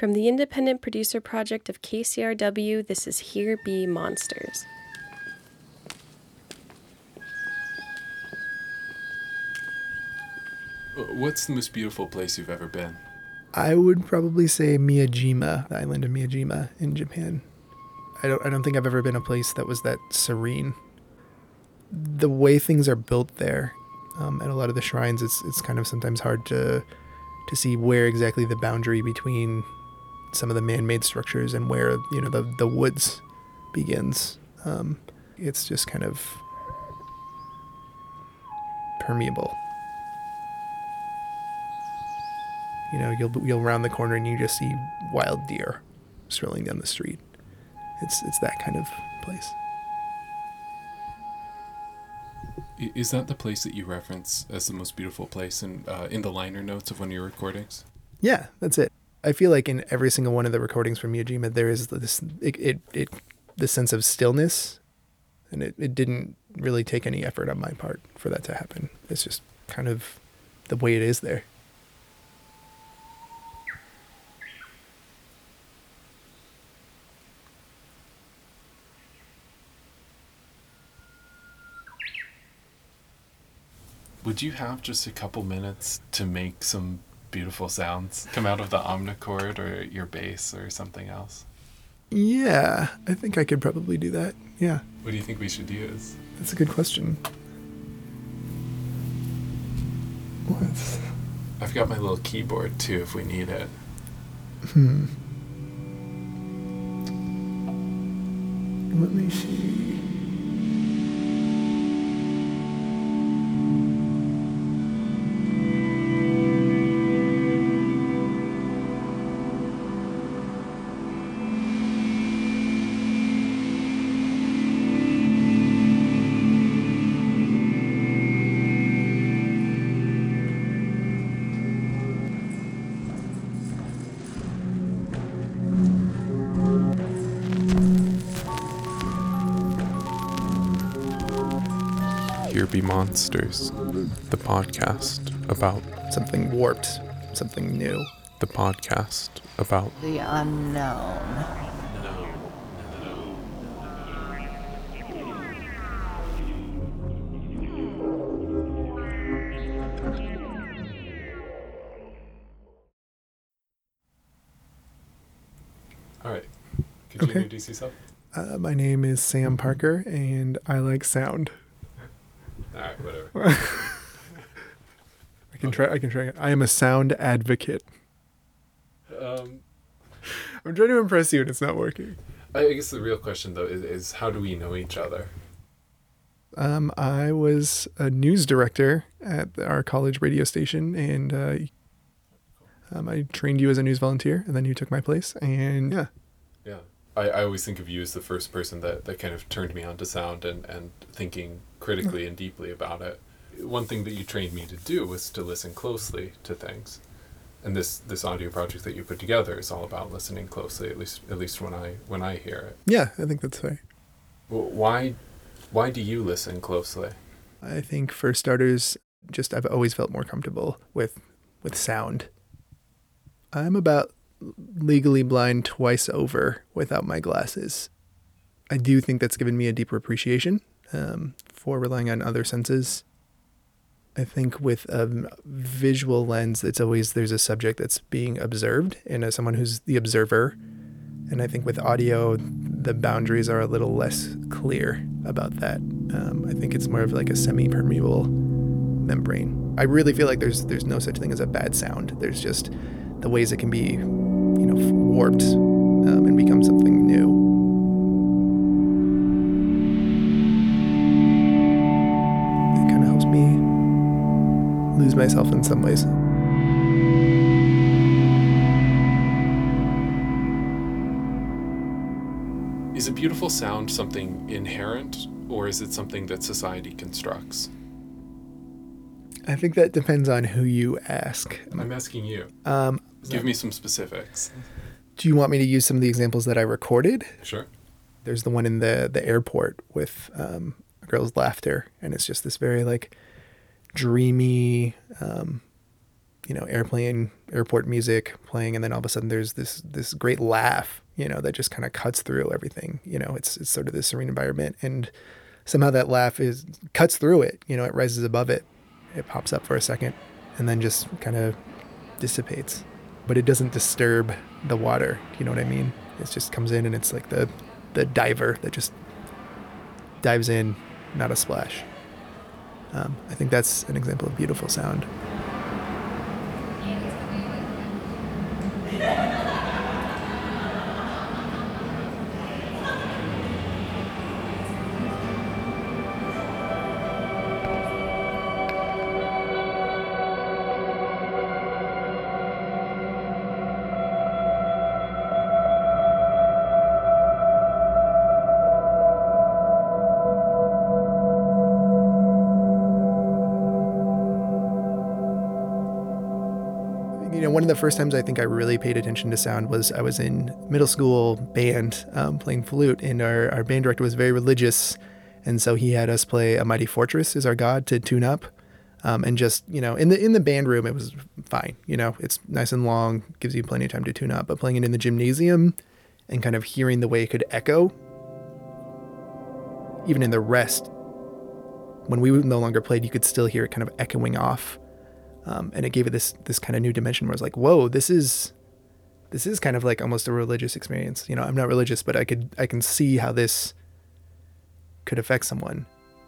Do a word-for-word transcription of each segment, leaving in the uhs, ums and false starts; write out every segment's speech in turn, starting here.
From the independent producer project of K C R W, this is Here Be Monsters. What's the most beautiful place you've ever been? I would probably say Miyajima, the island of Miyajima in Japan. I don't I don't think I've ever been a place that was that serene. The way things are built there, um, at a lot of the shrines, it's it's kind of sometimes hard to to see where exactly the boundary between some of the man-made structures and where, you know, the, the woods begins. Um, it's just kind of permeable. You know, you'll you'll round the corner and you just see wild deer strolling down the street. It's it's that kind of place. Is that the place that you reference as the most beautiful place in uh, in the liner notes of one of your recordings? Yeah, that's it. I feel like in every single one of the recordings from Miyajima, there is this it it, it the sense of stillness, and it, it didn't really take any effort on my part for that to happen. It's just kind of the way it is there. Would you have just a couple minutes to make some beautiful sounds come out of the omnichord or your bass or something else? Yeah, I think I could probably do that. Yeah. What do you think we should use? That's a good question. What? I've got my little keyboard too if we need it. Hmm. Let me see. Here Be Monsters, the podcast about Something warped, something new. the podcast about The unknown. All right. Could you Okay. introduce yourself? Uh, my name is Sam Parker, and I like sound. All right, whatever. I can try. I can try. I am a sound advocate. Um, I'm trying to impress you, and it's not working. I guess the real question though is, is how do we know each other? Um, I was a news director at our college radio station, and uh, um, I trained you as a news volunteer, and then you took my place. And yeah, Yeah. I, I always think of you as the first person that, that kind of turned me on to sound and, and thinking critically and deeply about it. One thing that you trained me to do was to listen closely to things. And this, this audio project that you put together is all about listening closely, at least at least when I when I hear it. yeah, I think that's right. Well, why why do you listen closely? I think for starters, just I've always felt more comfortable with with sound. I'm about legally blind twice over without my glasses. I do think that's given me a deeper appreciation um, for relying on other senses. I think with a visual lens, it's always there's a subject that's being observed, and as someone who's the observer, and I think with audio, the boundaries are a little less clear about that. Um, I think it's more of like a semi-permeable membrane. I really feel like there's there's no such thing as a bad sound. There's just the ways it can be, you know, warped um, and become something new. It kind of helps me lose myself in some ways. Is a beautiful sound something inherent, or is it something that society constructs? I think that depends on who you ask. I'm asking you. Um, Give me some specifics. do you want me to use some of the examples that I recorded? Sure. There's the one in the, the airport with um, a girl's laughter, and it's just this very like dreamy, um, you know, airplane, airport music playing, and then all of a sudden there's this this great laugh, you know, that just kind of cuts through everything. You know, it's it's sort of this serene environment, and somehow that laugh is cuts through it. You know, it rises above it, it pops up for a second, and then just kind of dissipates. But it doesn't disturb the water. You know what I mean? It just comes in, and it's like the the diver that just dives in, not a splash. Um, I think that's an example of beautiful sound. You know, one of the first times I think I really paid attention to sound was I was in middle school band um, playing flute, and our, our band director was very religious, and so he had us play A Mighty Fortress Is Our God to tune up, um, and just, you know, in the in the band room it was fine, you know, it's nice and long, gives you plenty of time to tune up, but playing it in the gymnasium and kind of hearing the way it could echo, even in the rest, when we no longer played, you could still hear it kind of echoing off. Um, and it gave it this this kind of new dimension where I was like, whoa, this is this is kind of like almost a religious experience. You know, I'm not religious, but I could I can see how this could affect someone.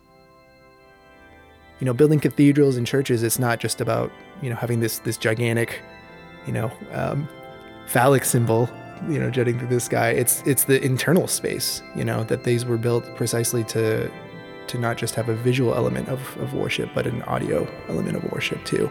You know, building cathedrals and churches, it's not just about, you know, having this this gigantic, you know, um, phallic symbol, you know, jutting through the sky. It's it's the internal space, you know, that these were built precisely to to not just have a visual element of, of worship, but an audio element of worship too.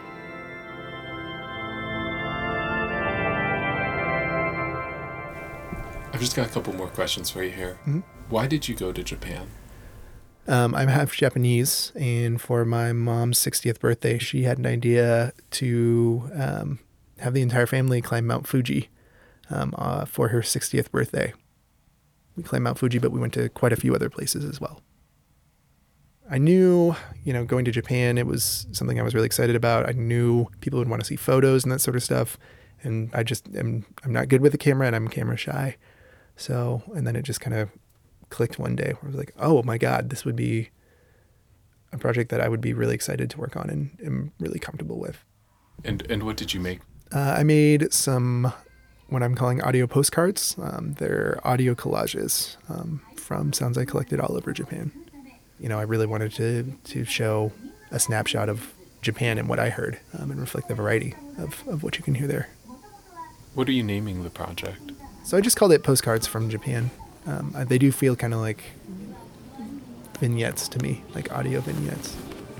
I've just got a couple more questions for you here. Mm-hmm. Why did you go to Japan? Um, I'm half Japanese, and for my mom's sixtieth birthday, she had an idea to um, have the entire family climb Mount Fuji um, uh, for her sixtieth birthday. We climbed Mount Fuji, but we went to quite a few other places as well. I knew, you know, going to Japan, it was something I was really excited about. I knew people would want to see photos and that sort of stuff. And I just am, I'm not good with the camera, and I'm camera shy. So, and then it just kind of clicked one day where I was like, oh my God, this would be a project that I would be really excited to work on and am really comfortable with. And and what did you make? Uh, I made some, what I'm calling audio postcards. Um, they're audio collages um, from sounds I collected all over Japan. You know, I really wanted to to show a snapshot of Japan and what I heard um, and reflect the variety of, of what you can hear there. What are you naming the project? So I just called it Postcards from Japan. Um, they do feel kind of like vignettes to me, like audio vignettes.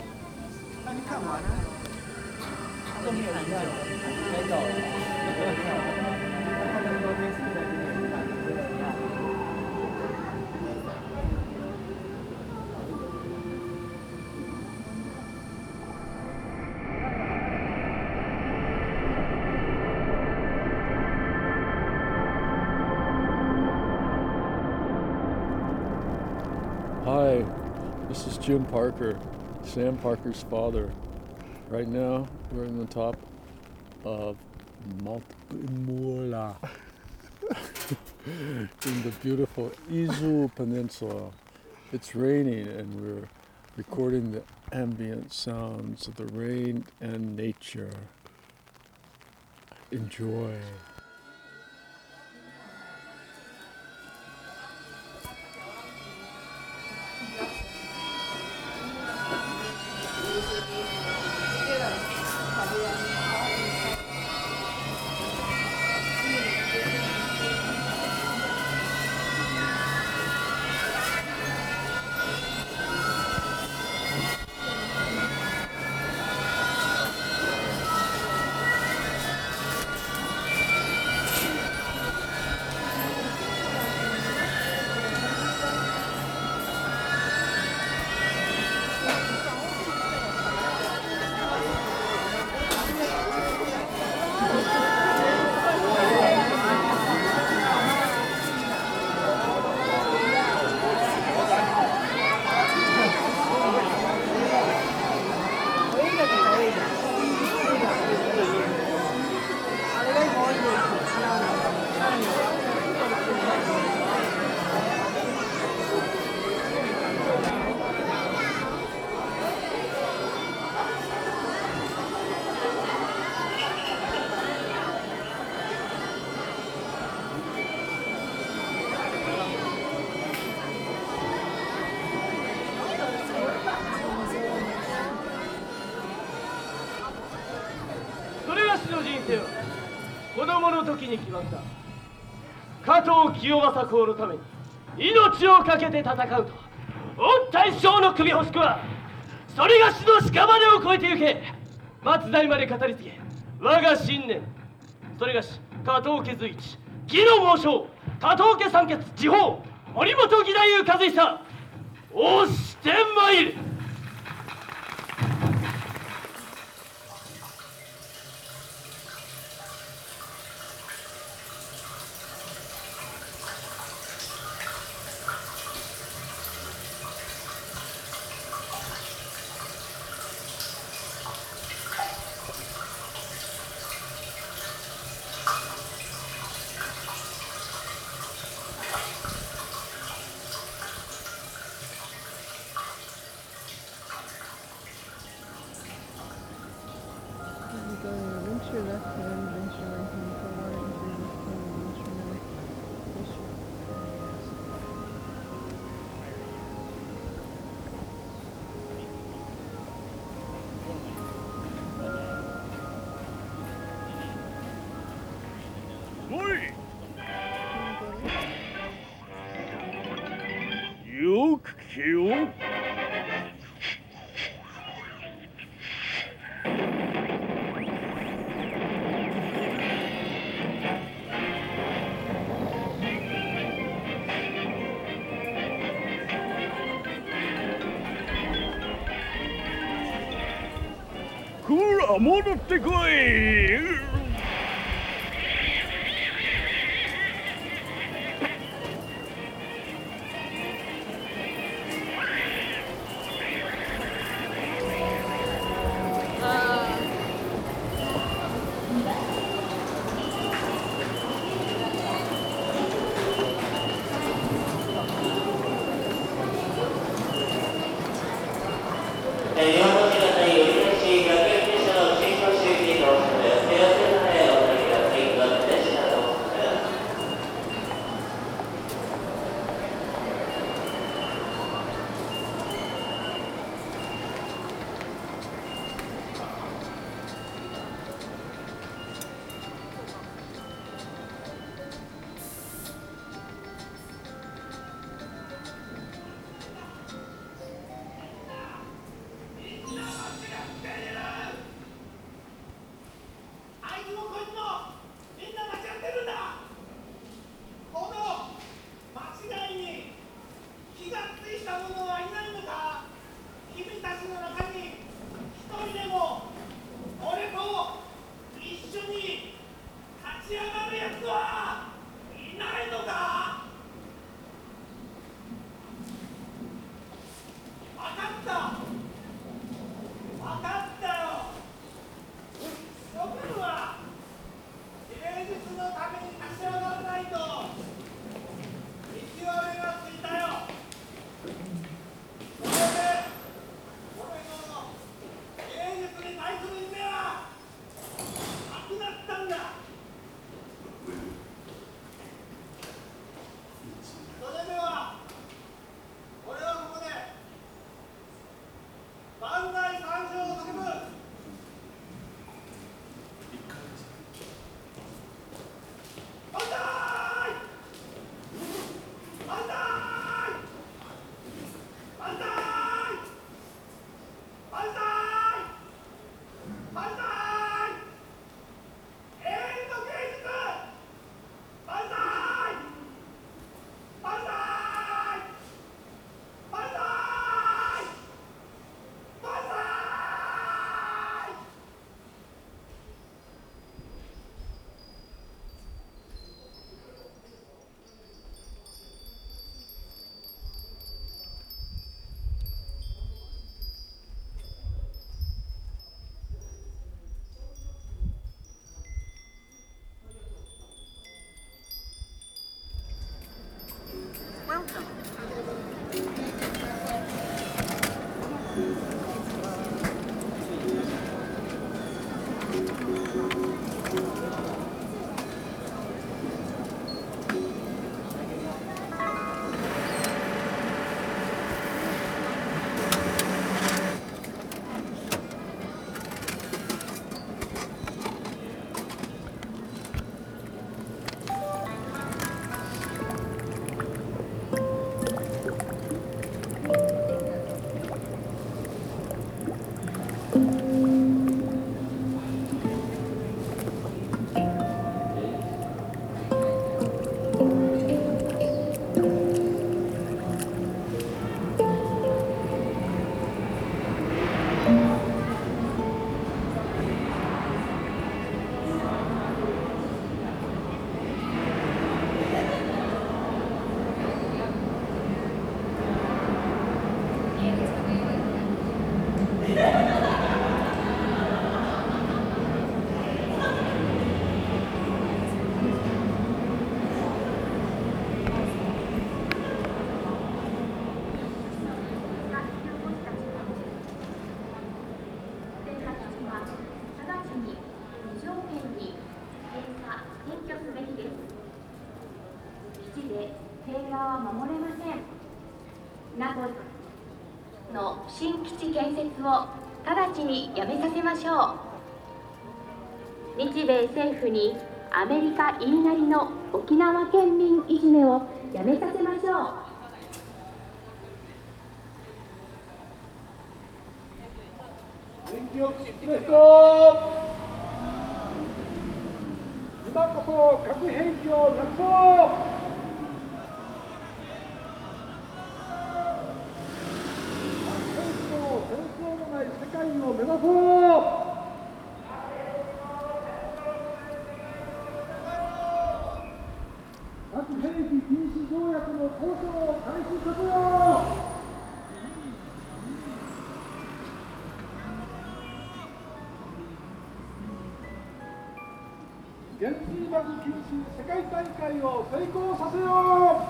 Hi, this is Jim Parker, Sam Parker's father. Right now, we're in the top of Mount Imula in the beautiful Izu Peninsula. It's raining, and we're recording the ambient sounds of the rain and nature. Enjoy. の時に決まった加藤清正公のために命を懸けて戦うとは御大将の首欲しくはそれがしの屍を越えてゆけ。末代まで語り継げ我が信念。それがし加藤家随一義の猛将加藤家三傑時報森本義太夫和久押してまいる。 よく聞けよ。ほら戻ってこい。 日本の皆さん、よりまし学園列車の進行周期に合わせてお知らせは守れません。ナトの新基地建設を直ちにやめさせましょう。日米政府にアメリカ言いなりの沖縄県民いじめをやめさせましょう。 元気よく生きる人、今こそ核兵器をなくそう。核兵器と戦争のない世界を目指そう。核兵器禁止条約の交渉を開始させよう。原子爆禁止世界大会を成功させよう。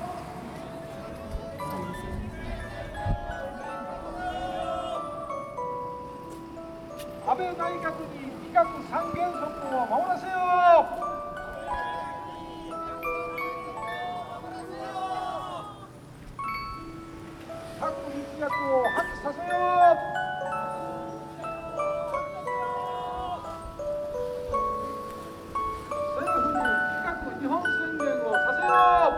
安倍内閣に非核三原則を守らせよう。核密約を破棄させよう。日本宣言をさせよう。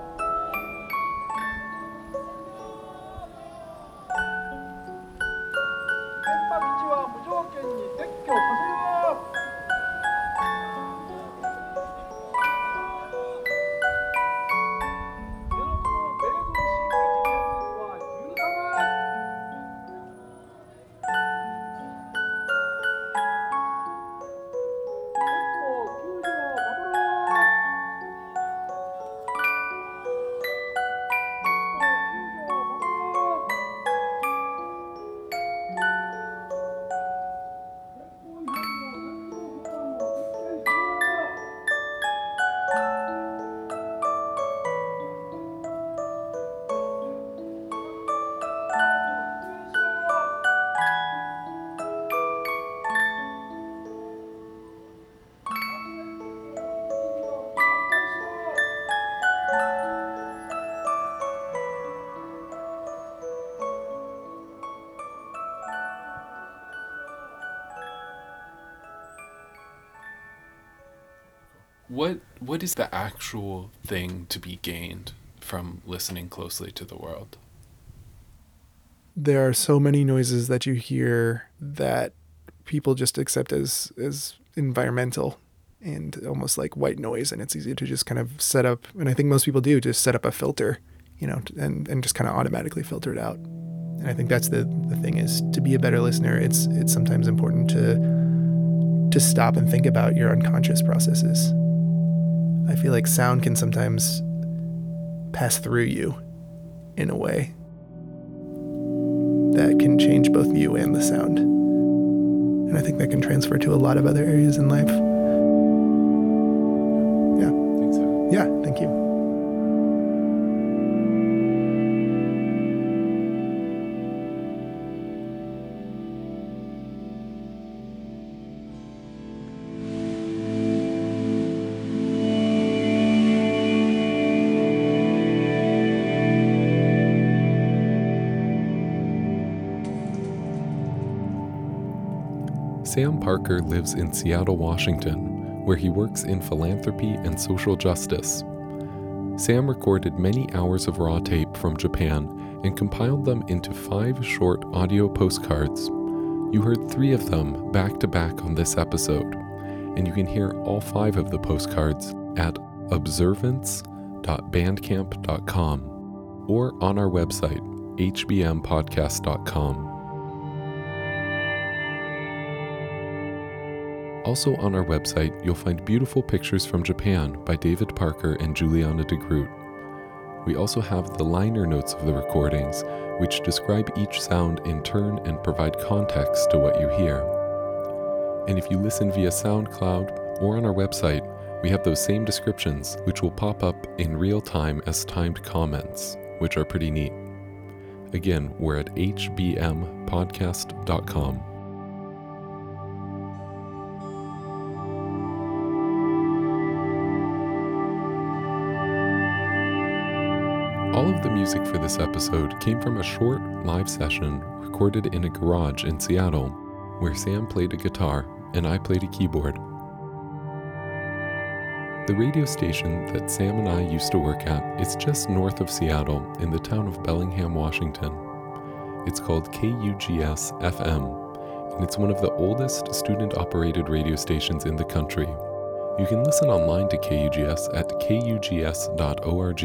原爆基地は無条件に撤去させよう。辺野古の米軍新基地建設は許さない。憲法きゅう条を守ろう。 What what is the actual thing to be gained from listening closely to the world? There are so many noises that you hear that people just accept as as environmental and almost like white noise, and it's easy to just kind of set up, and I think most people do, just set up a filter, you know, and, and just kind of automatically filter it out. And I think that's the, the thing is, to be a better listener, it's it's sometimes important to to stop and think about your unconscious processes. I feel like sound can sometimes pass through you in a way that can change both you and the sound. And I think that can transfer to a lot of other areas in life. Yeah. I think so. Yeah, thank you. Sam Parker lives in Seattle, Washington, where he works in philanthropy and social justice. Sam recorded many hours of raw tape from Japan and compiled them into five short audio postcards. You heard three of them back to back on this episode, and you can hear all five of the postcards at observance dot bandcamp dot com or on our website, h b m podcast dot com. Also on our website, you'll find beautiful pictures from Japan by David Parker and Juliana de Groot. We also have the liner notes of the recordings, which describe each sound in turn and provide context to what you hear. And if you listen via SoundCloud or on our website, we have those same descriptions, which will pop up in real time as timed comments, which are pretty neat. Again, we're at h b m podcast dot com. All of the music for this episode came from a short live session recorded in a garage in Seattle, where Sam played a guitar and I played a keyboard. The radio station that Sam and I used to work at is just north of Seattle in the town of Bellingham, Washington. It's called K U G S F M, and it's one of the oldest student-operated radio stations in the country. You can listen online to K U G S at K U G S dot org.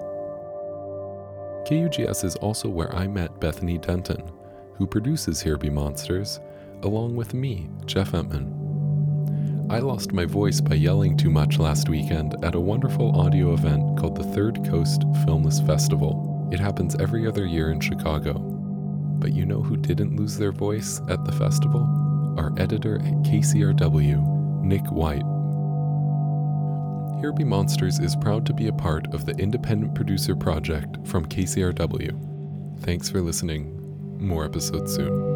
K U G S is also where I met Bethany Denton, who produces Here Be Monsters, along with me, Jeff Entman. I lost my voice by yelling too much last weekend at a wonderful audio event called the Third Coast Filmless Festival. It happens every other year in Chicago. But you know who didn't lose their voice at the festival? Our editor at K C R W, Nick White. Here Be Monsters is proud to be a part of the Independent Producer Project from K C R W. Thanks for listening. More episodes soon.